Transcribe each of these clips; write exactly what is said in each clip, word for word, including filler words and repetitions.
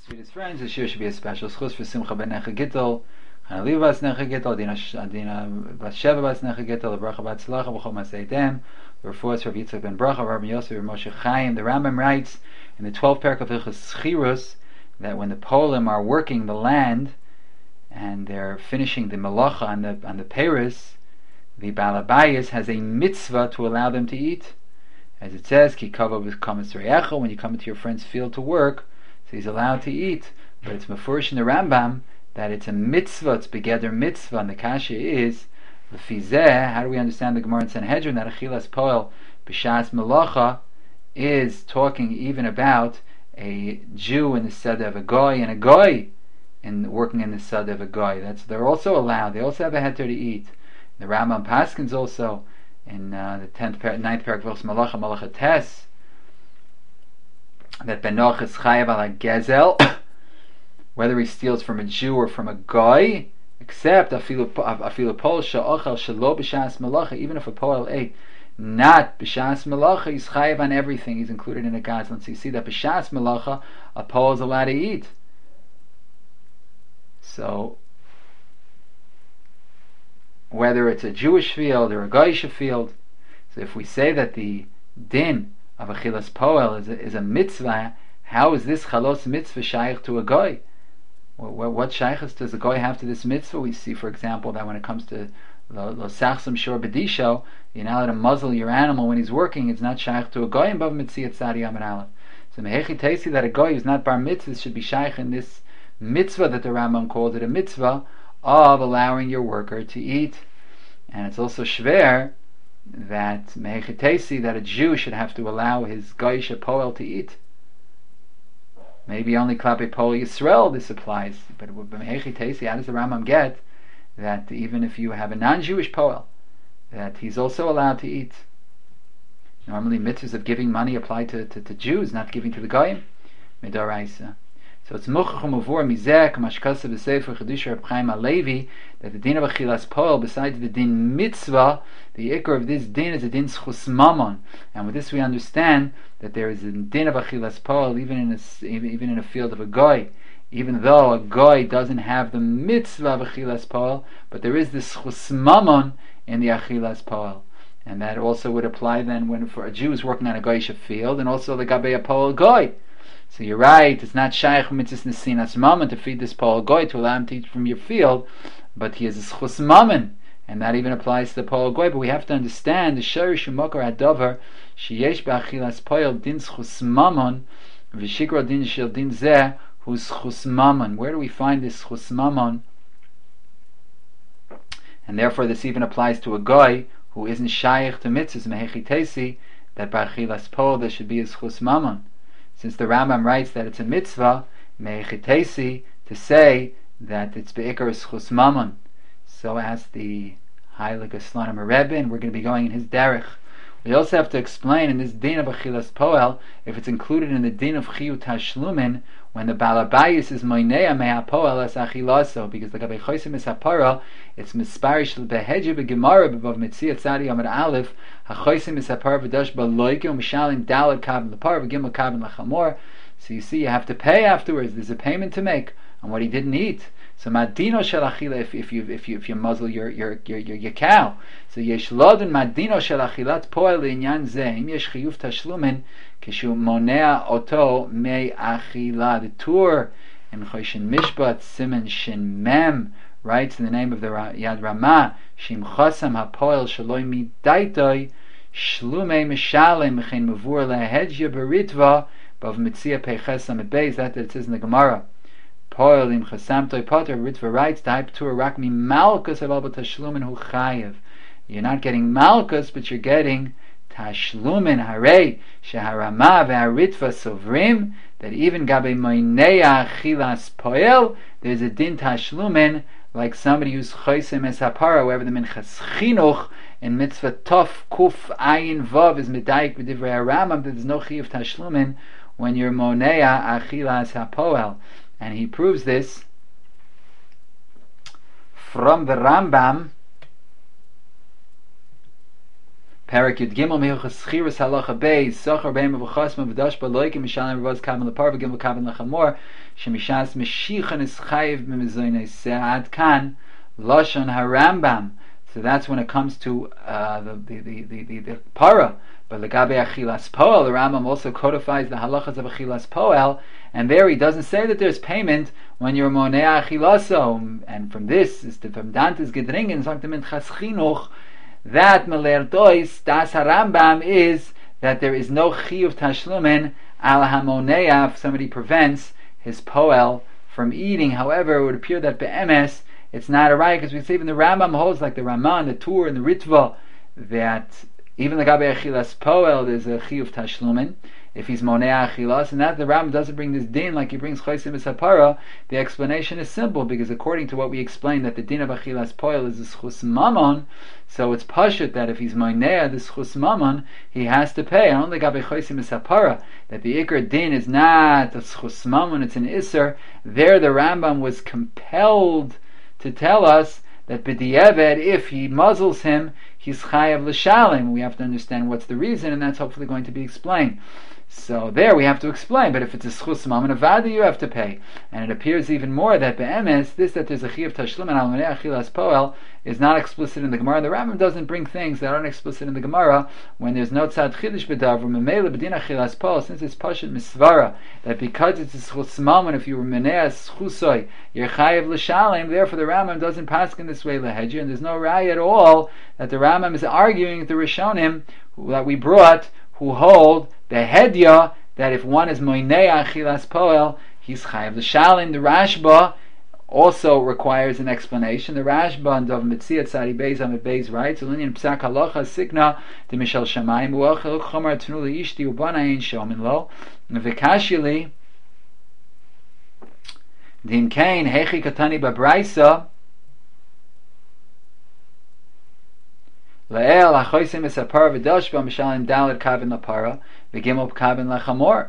Sweetest friends, this year should be a special schus for Simcha ben Necha Gittel, Chana Liva bas Necha Gittel, Adina Adina bas Sheva bas Necha Gittel, the Bracha bat Tzlacha, B'chol Masei Dem, the refuahs Rav Yitzchak ben Bracha, Rabbi Yosef, Rav Moshe Chaim. The Rambam writes in the twelfth parak of Hilchos Chirus that when the Polim are working the land and they're finishing the malacha on the on the Paris, the Baal Habayis has a mitzvah to allow them to eat. As it says, Ki kavod b'kamas re'echa, when you come into your friend's field to work, so he's allowed to eat. But it's mefurish in the Rambam that it's a mitzvah, it's begeder mitzvah, and the kasha is, l'fizeh, how do we understand the Gemara in Sanhedrin that achilas poel b'shas melacha is talking even about a Jew in the seder of a goy and a goy in working in the seder of a goy. That's they're also allowed. They also have a heter to eat. The Rambam Paskins also in uh, the tenth, par- ninth parak of Malacha Malacha Tes that Benoch is chayav ala gezel, whether he steals from a Jew or from a goy, except afilu afilu pol she'ochel shelo b'shas malacha, even if a poel ate not b'shas malacha, he's chayav on everything. He's included in a gazlan. So you see that b'shas malacha a poel is allowed to eat. So whether it's a Jewish field or a Goyish field, so if we say that the din of achilas poel is a, is a mitzvah, how is this chalos mitzvah shaykh to a goy? What, what shaykhs does a goy have to this mitzvah? We see, for example, that when it comes to lo sachsam shor bedisho, you're not allowed to muzzle your animal when he's working. It's not shaykh to a goy in bav mitziat tzadi amar aleph. So mehechi teisi that a goy who's not bar mitzvah should be shaykh in this mitzvah that the Rambam calls it a mitzvah of allowing your worker to eat. And it's also shver that mehechetesi that a Jew should have to allow his goyish poel to eat. Maybe only klape poel Yisrael this applies, but mehechetesi, how does the Rambam get that even if you have a non-Jewish poel, that he's also allowed to eat? Normally mitzvahs of giving money apply to, to, to Jews, not giving to the goyim. Midoraisa. So it's muchachum avur mizeh kamashkasa b'sefer chedusha Reb Chaim Alevi that the din of achilas poel, besides the din mitzvah, the ikar of this din is a din schus mamon, and with this we understand that there is a din of achilas poel even in a even in a field of a goy, even though a goy doesn't have the mitzvah of achilas poel, but there is this schus mamon in the achilas poel, and that also would apply then when for a Jew is working on a goyish field, and also the gabe a poel goy. So you're right, it's not shaykh mitzvahs nesinas mammon to feed this poel goy, to allow him to eat from your field, but he is a schus mammon, and that even applies to the poel goy. But we have to understand the shorish u'makor hadavar sheyesh ba'achilas poel din schus mammon v'shikra din shel din zeh hu schus mammon. Where do we find this schus mammon? And therefore this even applies to a goy who isn't shaykh to mitzvahs mehechitesi, that ba'achilas poel there should be a schus mammon. Since the Rambam writes that it's a mitzvah, mehechitesi, to say that it's be'ikar schus mammon. So as the Heilige Slonim Rebbe, and we're going to be going in his derech. We also have to explain in this din of achilas poel if it's included in the din of chiyut hashlumin when the Baal Habayis is moinea meha poel as achilaso, because the gabe chosim is hapara, it's misparish behedje begemara b'vav mitziat tzadi amar aleph hachosim is hapara v'dash baloike u'mishalim dalad kabin l'par v'gimel kabin l'chamor. So you see, you have to pay afterwards. There's a payment to make on what he didn't eat. So madino shel achila, if if you if you if you muzzle your your your your, your cow. So yesh lodin madino shel achilat poel inyan zeh im yesh chiyuv tashlumin kishu monea oto me achila. The Tur in Choshen Mishpat Siman Shin Mem writes in the name of the Yad Ramah shim chasam hapoel shaloi midaitoi shlume mishalem mechen mavur lehedja beritva bav mitzia pechesam beis. That it says in the Gemara. Poel im chasamtoi poter. Ritva writes type to rakmi malchus aval b'tashlumin hu chayev. You're not getting malchus, but you're getting tashlumin. Harei sheharama ve'aritva sovrim, that even gabe moinea achilas poel there's a din tashlumin, like somebody who's choisem es hapara, wherever the minchas chinuch in mitzvah tof kuf ayin vav is medayik b'divrei Rambam, there's no chiyuv tashlumin when you're monea achilas hapoel. And he proves this from the Rambam, Perak Yud Gimel Mehilchas Schiras Halacha Beis Sochar Beim Avachasma V'dash Baloikim Mishalim Ravaz Kavan Lepar V'Gimel Kavan Lechamor Shemishas Meshichan is Chayiv B'Mezoynei Se'ad Kan Lashon HaRambam. So that's when it comes to uh, the, the, the, the, the, the para. But Legabe Achilas Poel, the Rambam also codifies the halachas of Achilas Poel, and there he doesn't say that there's payment when you're Monea Achilaso. And from this, is the, from Dante's Gedringen, Sanctum Chas Chinuch, that Melerdois, Das HaRambam, is that there is no Chiyuv Tashlumen Al HaMonea if somebody prevents his Poel from eating. However, it would appear that Be'emes, it's not a right, because we say even the Rambam holds, like the Raman, the Tur, and the Ritva, that even the Gabe Achilas Poel, there's a Chiyuv Tashlumen if he's Monea Achilas, and that the Rambam doesn't bring this din like he brings Chaysim Esapara. The explanation is simple, because according to what we explained, that the din of Achilas Poel is the Schus Mammon, so it's pashut that if he's Monea, the Schus Mammon, he has to pay. And only Gabe Chaysim Esapara, that the Iker din is not a Schus Mammon, it's an Isser. There the Rambam was compelled to tell us that b'di'eved, if he muzzles him, he's chayav l'shalim. We have to understand what's the reason, and that's hopefully going to be explained. So there we have to explain, but if it's a schus mammon avada, you have to pay. And it appears even more that be'emes, this that there's a chiyuv tashlum and al-manei achilas poel is not explicit in the Gemara. The Rambam doesn't bring things that aren't explicit in the Gemara when there's no tzad chidish b'davra, memela b'din achilas poel, since it's pashut misvara, that because it's a schus mammon, if you were menei schusoi, you're chayav l'shalim, therefore the Rambam doesn't pass in this way l'hedger, and there's no raya at all that the Rambam is arguing with the Rishonim that we brought, who hold the hedya that if one is moinei achilas poel, he's chayav l'shalim. The Rashba also requires an explanation. The Rashba and Dov Metziat Sari Beis Amid Beis writes, "Ulinian psak halacha sikna de mishal shamayim u'achel chomer tnu leishti ubanayin shomin lo v'kashili din kain hechi katani babraisa La'el hachoisim esapar v'doshba mishalim daled kavin lapara v'gimel kavin lachamor."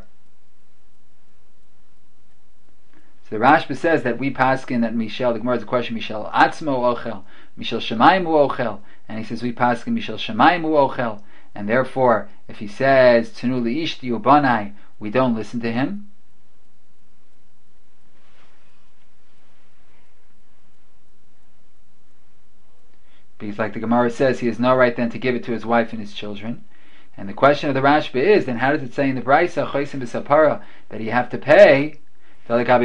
So the Rashba says that we paskin that Mishal, the Gemara is a question, Mishal atzmo ochel, Mishal shemayim ochel, and he says we paskin Mishal shemayim ochel, and therefore if he says tenu liishti ubanai, we don't listen to him. Because like the Gemara says, he has no right then to give it to his wife and his children. And the question of the Rashba is, then how does it say in the Brisa, choisim b'sapara, that you have to pay? When when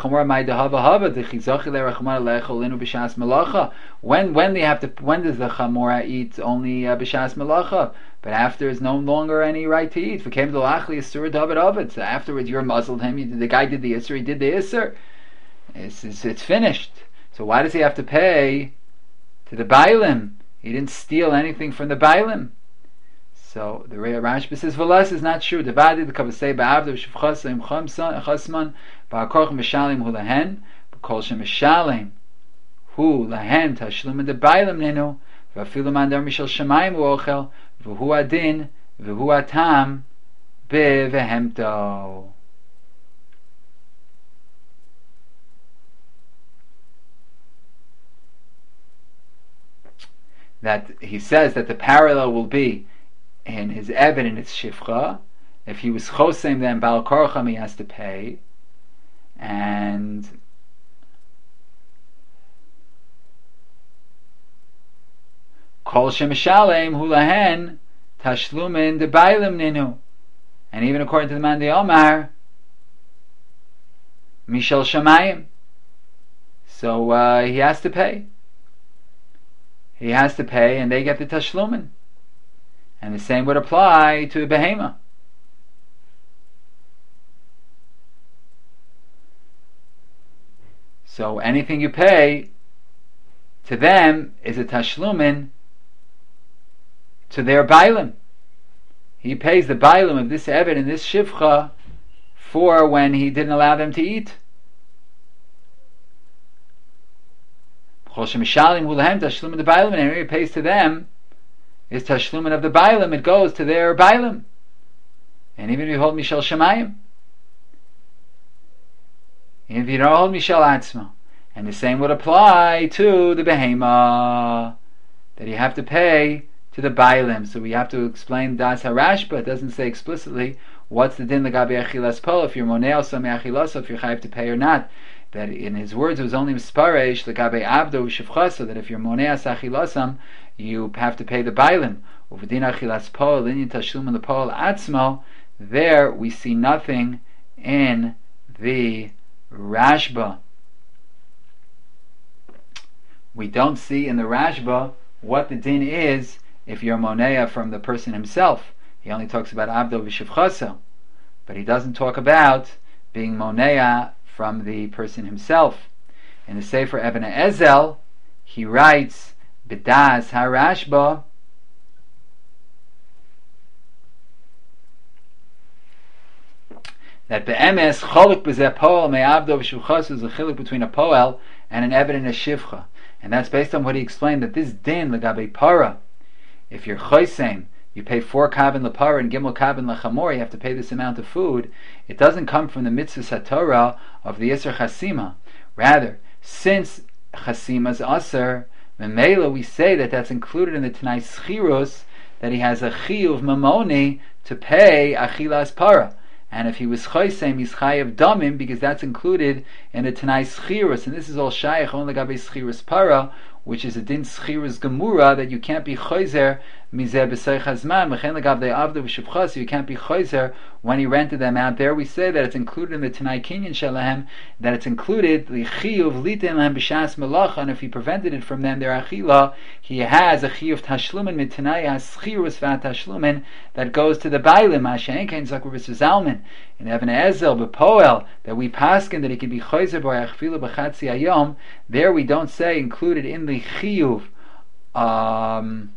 they have to, when does the chamora eat? Only uh, b'shas melacha, but after is no longer any right to eat. Came to lachli isur david ovid. So afterwards, you're muzzled him. You, the guy did the isur. He did the isur. It's, it's it's finished. So why does he have to pay to the bailim? He didn't steal anything from the bailim. So the Rashba says, "V'las is not true. Devadi the kavasei ba'avda v'shivchasim chasman ba'akorch mishalim hu lahen b'kol shem mishalim hu lahen tashlum and the bailim nenu v'afilu mandar mishal shemayim u'ochel v'hu adin v'hu atam be'vehemto." That he says that the parallel will be in his Eben and its Shifcha. If he was Chosem, then Baal Korcham he has to pay. And Kol Shemishalem Hulahen Tashlumin de Bailim Ninu. And even according to the man de Omar, Mishal Shamayim. So uh, he has to pay. He has to pay, and they get the Tashlumin. And the same would apply to a behema. So anything you pay to them is a tashlumin to their bailim. He pays the bailim of this evet and this shivcha for when he didn't allow them to eat. And he pays to them is tashlumin of the bailim. It goes to their bailim. And even if you hold mishal shemayim, if you don't hold mishal atzma, and the same would apply to the behema, that you have to pay to the Bailim. So we have to explain Das HaRashba. It doesn't say explicitly what's the din l'gabe achilas pol, if you're monei also me'achilasa, if you're chayiv to pay or not. That in his words it was only misparesh l'gabe abdo u'shivchasa, that if you're monei as achilasam, you have to pay the Bailim. Uv'din achilas pol, linyan tashlum the pol atzmo, there we see nothing in the Rashba. We don't see in the Rashba what the din is if you're monea from the person himself. He only talks about abdo v'shivchasa, but he doesn't talk about being monea from the person himself. In the Sefer Eben Ezel, he writes b'das harashba that be'emes choluk b'zeh poel me'abdo v'shivchasa is a chiluk between a poel and an Eben and a shivcha. And that's based on what he explained, that this din l'gabe para, if you're chosein, you pay four kabin lepara and gimel kabin lechamor, you have to pay this amount of food. It doesn't come from the mitzvah satorah of the Yisr Chasima. Rather, since Chasima is Aser, Memela, we say that that's included in the Tanai Schirus, that he has a chiyuv mamoni to pay achilas para. And if he was choseim, he's chayav damim, because that's included in the Tanai Schirus. And this is all shaykh only gabe Schirus para, which is a din Schirus gemura, that you can't be choser mizeh b'seich hazman, v'chen legav de avdu v'shivchas, you can't be choser when he rented them out. There we say that it's included in the Tanai Kinyan shalahem, that it's included the chiyuv litin lehem b'shas melacha, and if he prevented it from them, their achila, he has a chiyuv tashlumin mit Tanai haschirus v'at tashlumin that goes to the bailim, ha'shein kein zakur v'suzalmin. In Even Ezel b'poel, that we paskin that he can be choser b'achfilu b'chatzi ayom, there we don't say included in the chiyuv um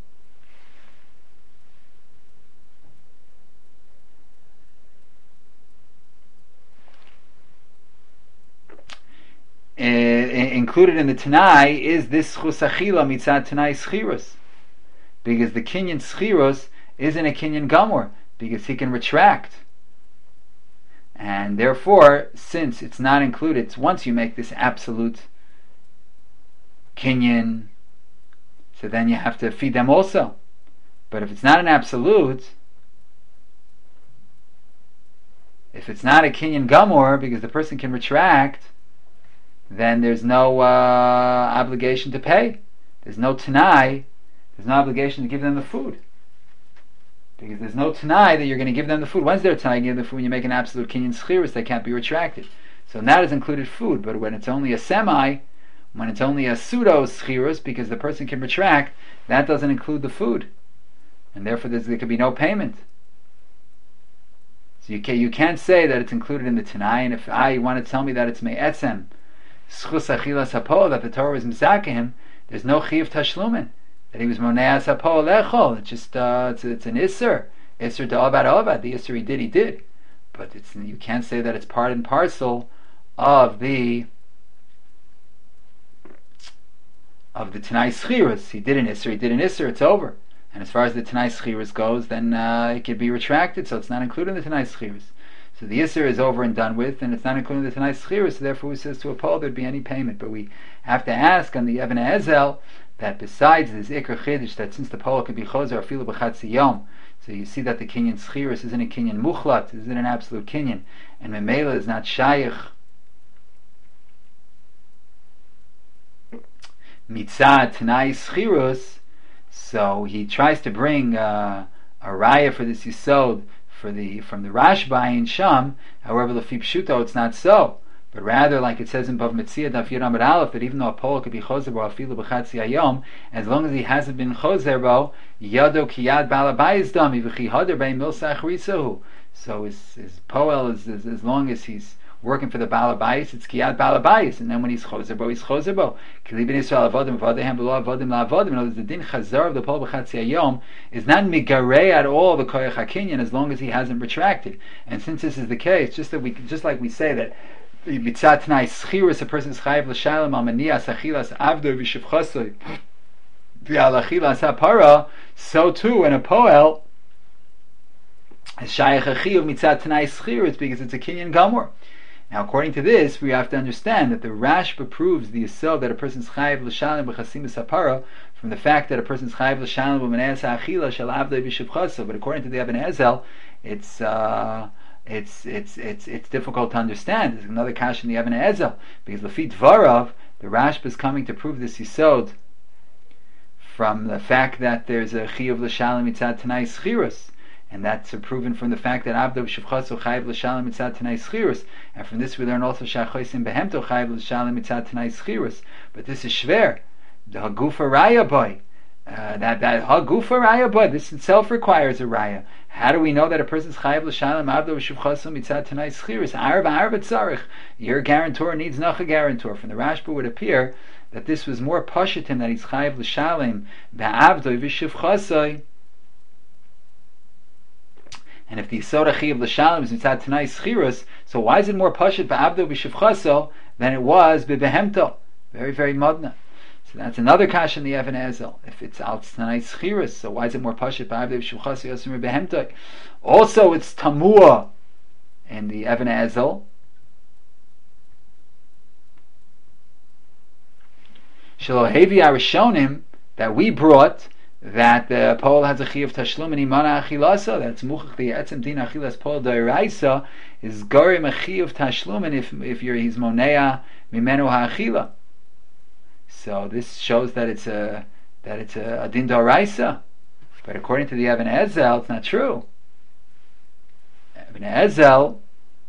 Uh, included in the Tanai is this chus achila mitzad Tanai schirus, because the kinyan schirus isn't a kinyan gamor, because he can retract, and therefore, since it's not included, it's once you make this absolute kinyan, so then you have to feed them also. But if it's not an absolute, if it's not a kinyan gamor, because the person can retract, then there's no uh, obligation to pay. There's no tanai. There's no obligation to give them the food, because there's no tanai that you're going to give them the food. When's there tanai to give them the food? When you make an absolute kinyan schirus, they can't be retracted. So that is included food. But when it's only a semi, when it's only a pseudo schirus, because the person can retract, that doesn't include the food, and therefore there could be no payment. So you can you can't say that it's included in the tanai. And if I want to tell me that it's me'etzem schus achilas hapo, that the Torah was mizakehim, there's no chiyuv tashlumin, that he was moneas hapo lechol. It's just uh, it's, it's an isser, isser da'avad avad. The isser he did, he did, but it's you can't say that it's part and parcel of the of the Tanai Schirus. He did an isser, he did an isser. It's over. And as far as the Tanai Schirus goes, then uh, it could be retracted, so it's not included in the Tanai Schirus. So the Isser is over and done with, and it's not including the Tanai Schirus, so therefore he says to a Paul there'd be any payment. But we have to ask on the Even Ezel that besides this Iker Chiddush, that since the Paul could be Chozer Afilu B'chatzi Yom, so you see that the Kinyan Schirus isn't a Kinyan Muchlat, isn't an absolute Kinyan, and Memela is not Shaykh Mitzad Tanai Schirus, so he tries to bring uh, a raya for this Yisod, for the from the Rashba in Sham. However, Lefi Pshuto, it's not so, but rather, like it says in Bav Metzia Daf Yud Amud Aleph, that even though a Polo could be Chozer Bo Afilu B'chatzi Hayom, as long as he hasn't been Chozer Bo, Yado Kiyad Balabayis Dami V'chi Hader Bei Milsach Risahu. So his, his Poel is, is as long as he's working for the Balabayis, it's Kiyad Balabayis, and then when he's Chozer Bo, he's Chozer Bo. Kili Ben Yisrael Avodim V'Adehem B'Lo Avodim La'Avodim. In other words, the Din Chazar of the Polo B'chatzi Hayom is not Migarei at all the Koyach HaKinyan, as long as he hasn't retracted. And since this is the case, just that we, just like we say that Mitzat Tanai Schirus, a person is chayiv l'shalom al manias achilas avdo v'shivchasoi v'al achilas hapara, so too in a poel is shayach a chiyuv mitzat Tanai Schirus, because it's a kinyan gamor. Now, according to this, we have to understand that the Rashba proves the yisod that a person's chayiv l'shalim b'chasimus hapara from the fact that a person's chayiv l'shalim b'maneas ha'achila shel avdei v'shivchasa. But according to the Eben Ezel, it's uh, it's it's it's it's difficult to understand. There's another kash in the Eben Ezel because Lafit Varav, the Rashba is coming to prove this yisod from the fact that there's a chiyuv l'shalim mitzad tanai schirus. And that's proven from the fact that Abdo Shivchaso Chayiv L'Shalim Mitzad Tanai Schirus. And from this we learn also Shachoisim Behemto Chayiv L'Shalim Mitzad Tanai Schirus. But this is Shver. The Hagufa Raya Boy. Uh, that that Hagufa Raya Boy. This itself requires a Raya. How do we know that a person's Chayiv L'Shalim Abdo Shivchaso Mitzad Tanai Schirus? Arba Arba Tzarech. Your guarantor needs noch a guarantor. From the Rashba would appear that this was more Pashatim that he's Chayiv L'Shalim Ba'abdo V'Shivchaso. And if the Yisod Achi of L'Shalim is Mitzad Tanai Schirus, so why is it more Pashat Ba'abdo B'Shivchaso than it was B'Behemto? Very, very modna. So that's another kash in the Even Ezel. If it's Al Tanai Schirus, so why is it more Pashat Ba'abdo B'Shivchaso Yosem B'Behemto? Also, it's Tamua in the Even Ezel. Shalohevi Arishonim that we brought that the Pol has a chiyuv tashlum and imana achilasa. That's muchach the etzem din achilas Pol doiraisa is gorim a chiyuv tashlum, and if if you're his monea mimenu ha'achila. So this shows that it's a that it's a, a din doiraisa. But according to the Even Ezel, it's not true. Even Ezel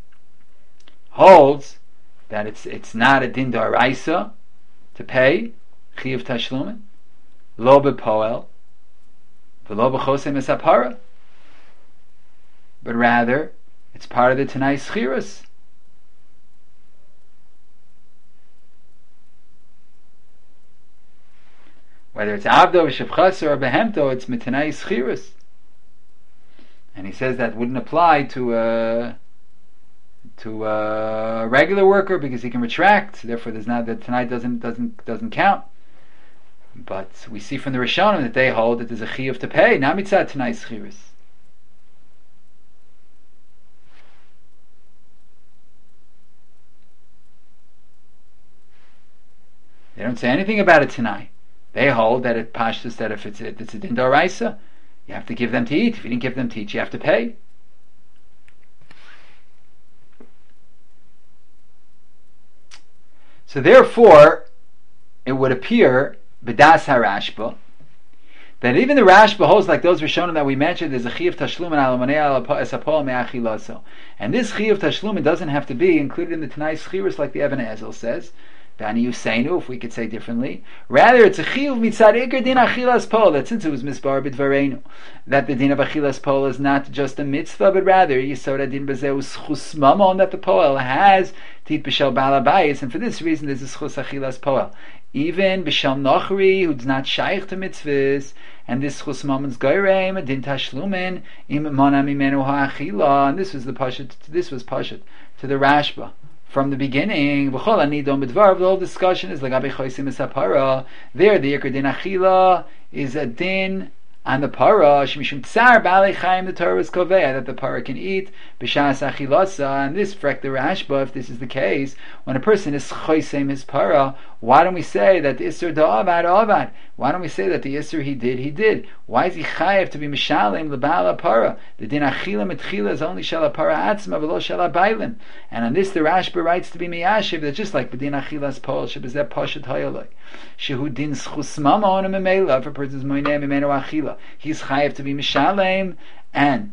holds that it's it's not a din doiraisa to pay chiyuv tashlumin lo bepoel. But rather, it's part of the Tanai Schirus. Whether it's Abdo, Shivchas, or Behemto, it's Mitanai Schirus. And he says that wouldn't apply to a to a regular worker because he can retract. Therefore, there's not that Tanai doesn't doesn't doesn't count. But we see from the Rishonim that they hold that there's a chiyuv to pay, not mitzad Tanai Schirus. They don't say anything about it Tanai. They hold that it pashtus that if it's, if it's a din d'oraisa, you have to give them to eat. If you didn't give them to eat, you have to pay. So therefore, it would appear B'das HaRashba that even the Rashba holds like those Rishonim that we mentioned, there's a chiyuv tashlumin al manei al esapol me'achilaso, and this chiyuv tashlumin doesn't have to be included in the Tanai Schirus like the Even Ezel says. Bani Yuseinu, if we could say differently. Rather, it's a chiyuv mitzad ikar din achilas pol, that since it was misbar b'dvareinu, that the din of achilas pol is not just a mitzvah, but rather yisod din b'zeu schus mamon, that the pol has tit b'shel balabayis, and for this reason there's a schus achilas pol. Even b'shel nochri, who's not shaykh to mitzvahs, and this schus mamon's goyreim, din tashlumin, im mana mimenu ha'achila, and this was the pashat, this was pashat to the Rashba. From the beginning, the whole discussion is like there. The ikar din achila is a din on the para. Shemishum tsar b'alei chayim, the Torah is kovea that the para can eat b'shas achilasa. And this frek the Rashba, if this is the case, when a person is choisem his para, why don't we say that the isur da'avad avad? Why don't we say that the isur he did he did? Why is he chayav to be mishalem lebala para? The din achila mitchila is only shala para atzma v'lo shala bailim. And on this the Rashba writes to be miyashiv that just like b'din achilas pol shebezeh pashat hayaloi shehu din schus mamon memela, if a person's moineh mimenu achila, he's chayav to be mishalem, and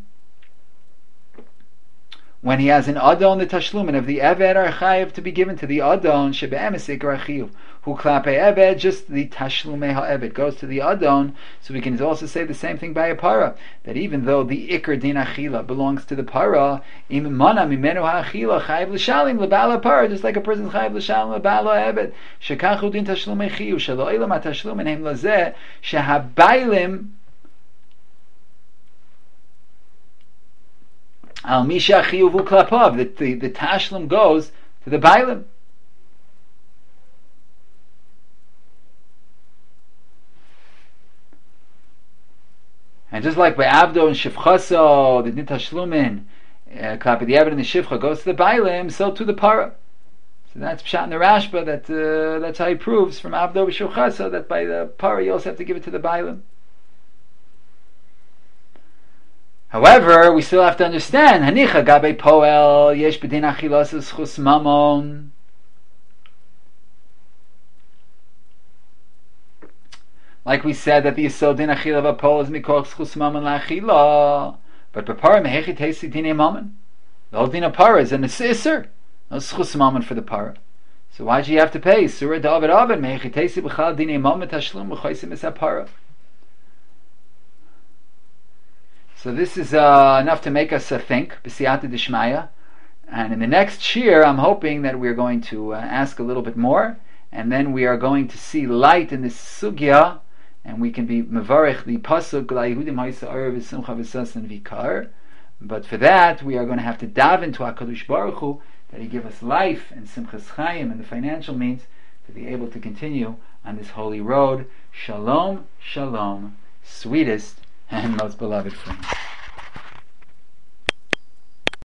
when he has an adon, the tashlumin of the eved are chayav to be given to the adon shebe'emes ikar achiyuv, who klape eved, just the tashlumei ha'eved goes to the adon. So we can also say the same thing by a para, that even though the ikar din achila belongs to the para, im mana mimenu ha'achila chayav l'shalim lebala para, just like a person's chayav l'shalim lebala eved, shekachu din tashlumei chiyu shelo ilam ha'tashlumin hem lazeh shehabailim al misha chiyuvu klapav, that the, the tashlum goes to the bailim. And just like by Abdo and Shivchaso, the din tashlumin Klapa the Eved and the Shivcha goes to the Bailim, so to the Para. So that's Pshat in the Rashba, that, uh, that's how he proves from Avdo B'Shuchasa that by the Para you also have to give it to the Bailim. However, we still have to understand, Hanicha Gabe Poel, Yesh B'din Achilas Schus Mamon. Like we said that the Yisod Din Achila of Poel is Mikor Schus Mamon La'achila. But B'Para Mehechi Tesi Dine Mamon. The whole Din of Para is an Isser. No Schus Mamon for the Para. So why do you have to pay? Surah David Abed Mehechi Tesi B'chal Dine Mamon Tashlum B'choisim Is HaPara. So this is uh, enough to make us uh, think, b'siyata d'shmaya. And in the next shir, I'm hoping that we're going to uh, ask a little bit more, and then we are going to see light in this sugya, and we can be mevarich the pasuk la'yehudim ha'isa arav v'simcha v'sasan v'ikar. But for that, we are going to have to dive into HaKadosh Baruch Hu, that He give us life and simchas chayim and the financial means to be able to continue on this holy road. Shalom, shalom, sweetest and most beloved friends.